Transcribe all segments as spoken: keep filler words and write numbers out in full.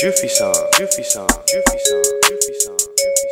Juffy Song, Juffy Song, Juffy Song, Juffy Song, Juffy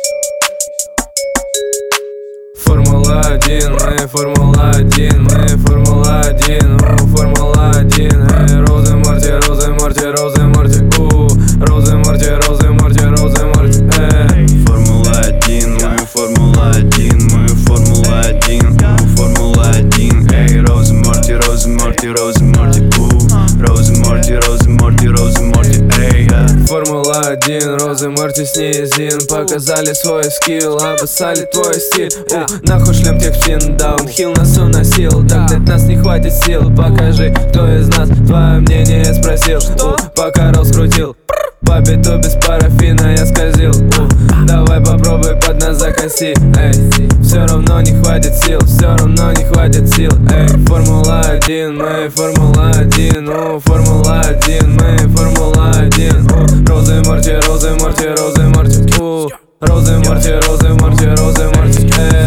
Song. Формула один, мы Формула один, мы Формула один, у Формула один. Эй, Розы Морти, Розы Морти, Розы Морти, у Розы Морти, Розы Морти, Розы Морти, эй. Формула один, мы Формула один, мы Формула один, у Формула один. Эй, Розы Морти, Розы Морти, Розы Морти, у Розы Морти, Розы Морти, Розы Морти, эй. Формула один, Розы Морти с низин показали свой скилл, обоссали твой стиль. О, нахуй шлем тех птин, даунхилл нас уносил. Догнать нас не хватит сил, покажи, кто из нас твое мнение спросил. О, пока раскрутил, по биту без парафина я скользил. О, давай попробуй под нас закоси, эй. Все равно не хватит сил, все равно не хватит сил, эй. Формула один, мы Формула один, о, Формула один, мы Формула один, о. Розы Морти, Розы Морти, Розы Морти, о. Розы Морти, Розы Морти, Розы Морти, эй.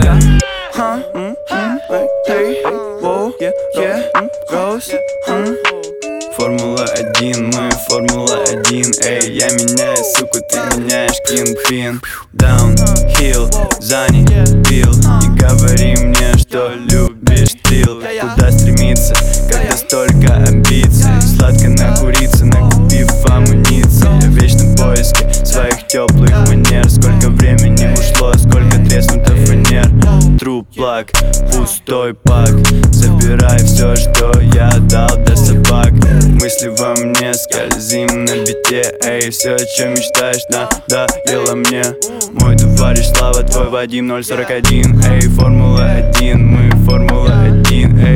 Формула один, мы Формула один, эй. Я меняю, сука, ты меняешь, Кингпин. Даунхилл, Зани, Билл. Не говори мне, что любишь трил. Куда стремиться, когда столько амбиций? Сладко накуриться, накупив амуниции. Я в вечном поиске своих теплых манер. Сколько времени ушло, сколько треснуто фанер. Труплак, пустой пак. Забирай все, что я дал до собак. Мысли во мне, скользим на бите. Эй, все, о чем мечтаешь, надоело мне. Мой товарищ Слава, твой Вадим ноль сорок один. Эй, Формула один, мы Формула один, эй.